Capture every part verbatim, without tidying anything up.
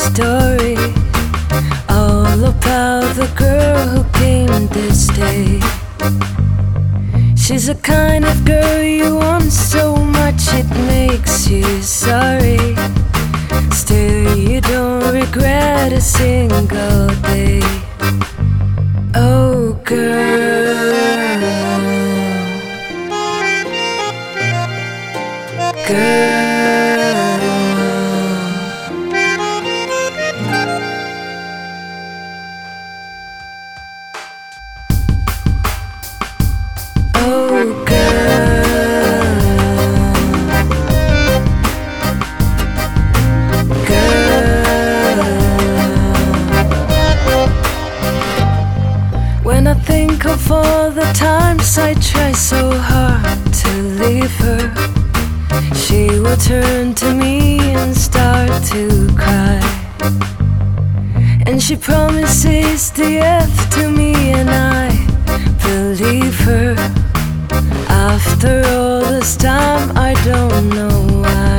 story, all about the girl who came this day. She's the kind of girl you want so much it makes you sorry. Still you don't regret a single day. Oh girl, girl, oh girl, girl. When I think of all the times I try so hard to leave her, she will turn to me and start to cry. And she promises the earth to me, and I believe her. After all this time, I don't know why.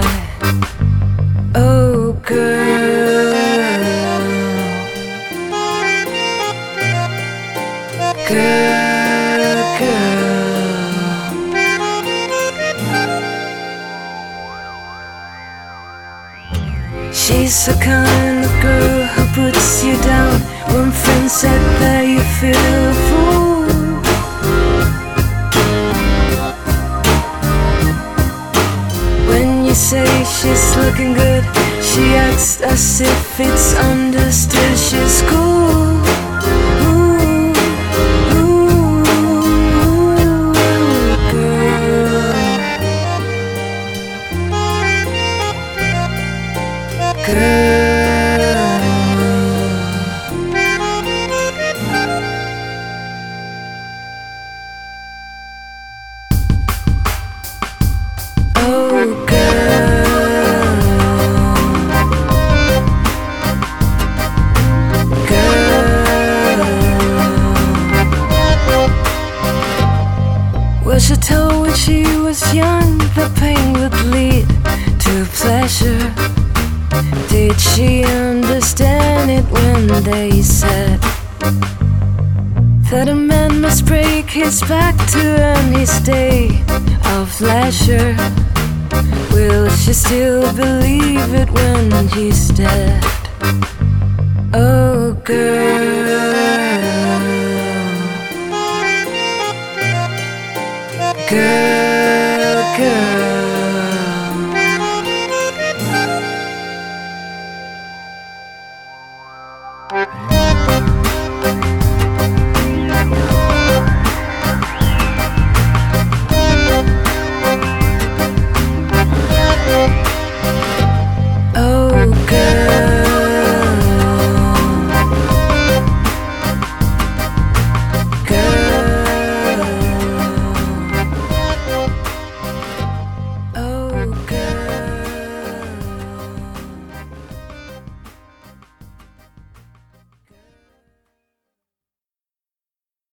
Oh girl, girl, girl. She's the kind of girl who puts you down when friends said that you feel a fool. When you say she's looking good, she acts as if it's understood she's cool. Ooh, ooh, girl, girl. Oh girl, girl. Was she told when she was young the pain would lead to pleasure? Did she understand it when they said that a man must break his back to earn his day of leisure? Will she still believe it when he's dead? Oh girl, girl.